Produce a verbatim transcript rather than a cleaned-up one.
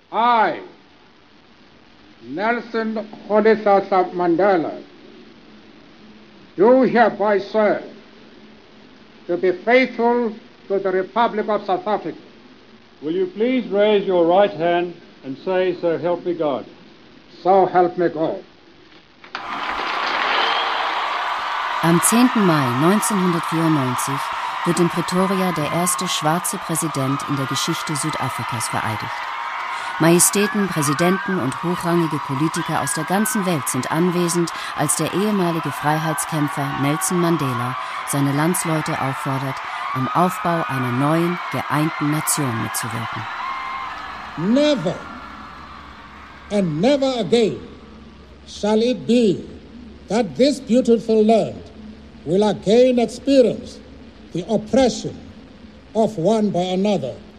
I, Nelson Rolihlahla Mandela, do hereby swear to be faithful to the Republic of South Africa. Will you please raise your right hand and say, "So help me God"? So help me God. Am zehnten Mai neunzehnhundertvierundneunzig wird in Pretoria der erste schwarze Präsident in der Geschichte Südafrikas vereidigt. Majestäten, Präsidenten und hochrangige Politiker aus der ganzen Welt sind anwesend, als der ehemalige Freiheitskämpfer Nelson Mandela seine Landsleute auffordert, am Aufbau einer neuen, geeinten Nation mitzuwirken. Never and never again shall it be that this beautiful land will again experience the oppression of one by another.